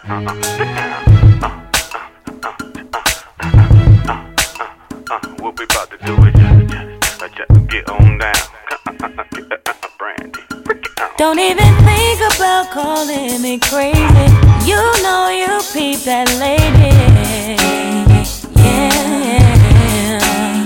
What we about to do is just get on down. Brandy. Don't even think about calling me crazy. You know you peeped that lady. Yeah.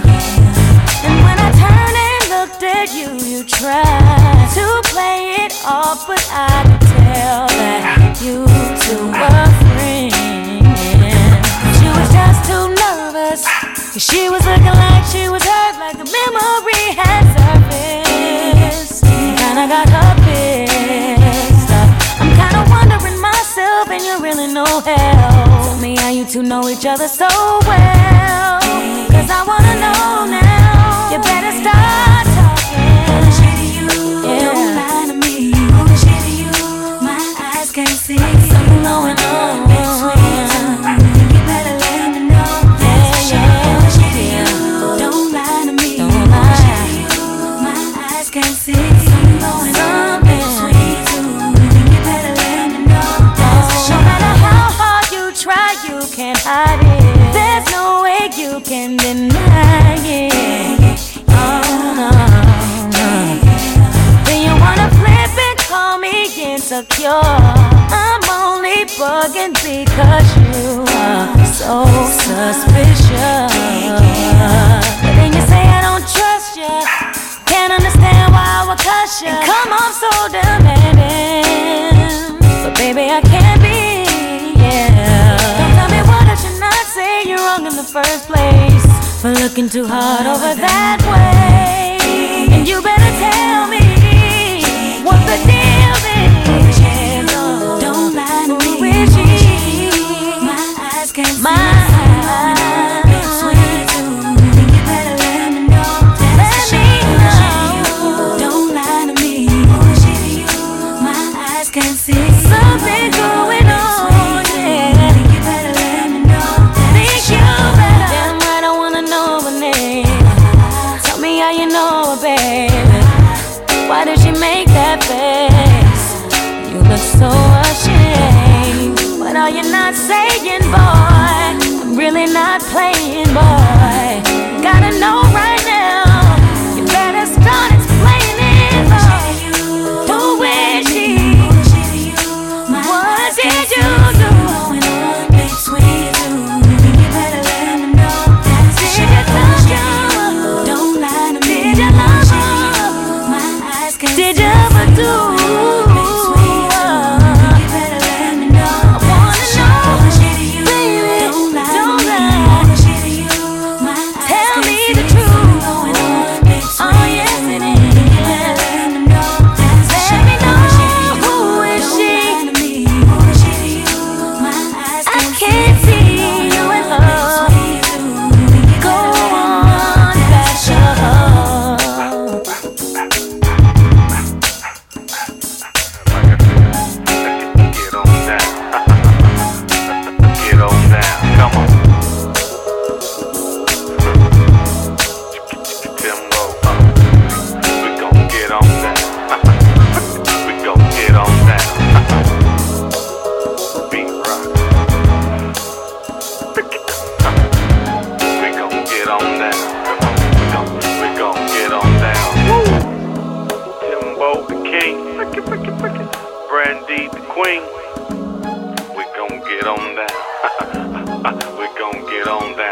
And when I turned and looked at you, you tried to play it off, but I could tell that you two were friends. She was just too nervous, 'cause she was looking like she was hurt, like the memory had surfaced. Kinda got her pissed up. I'm kinda wondering myself, and you're really no help. Tell me how you two know each other so well, 'cause I wanna know now. You better start talking. Bullshit to you, yeah. Don't lie to me. Bullshit to you, my eyes can't see. Something going on. You better let me know. Bullshit to you, don't lie to me. Don't lie. Bullshit to you, my eyes can't see. Something going on between two. You better let me know. No matter how hard you try, you can't hide it. There's no way you can deny it. Oh no, no. Do you wanna flip and call me insecure? I'm only bugging because you are so suspicious. But then you say I don't trust you. Can't understand why I would cuss you. And come off so demanding, but baby I can't be. Yeah. Don't tell me what I should not say. You're wrong in the first place for looking too hard over that way. And you better tell me what the deal is. Don't lie to me. Who is she? My eyes can't see. My Between two. You better let me know. Let me know. Don't lie to me. Bullshit to you. My eyes can't see. Something going on, yeah. You better let me know. Think you better. Damn right, I wanna know her name. Tell me how you know her, baby. Why did she make that face? You look so ashamed. What are you not saying, boy? I'm really not playing, boy. Gotta know right now. You better start explaining, boy. Who is she? What did you do? Between two. You better let me know. Did you touch her? Don't lie to me. Did you love her? My eyes can't Did see. you ever do? You better let me know. I wanna know, Bullshit to you. baby. Don't lie to Don't me. lie. Bullshit to you. My eyes Tell can't me see. the truth. Going on between Oh yes it you better is. let me know. That's a Let me shame. know, Bullshit to you. who is Don't she? lie to me. Bullshit to you. My eyes I can't can't see. see you in her. Go on, bash her. Get on down. Get on down. Come on. Timbo. We gon' get on down. We gon' get on down. Beat rock. We gon' get on down. We gon' get on down. Timbo the king. Brandy the queen. We gon' get on down. We gon' get on down.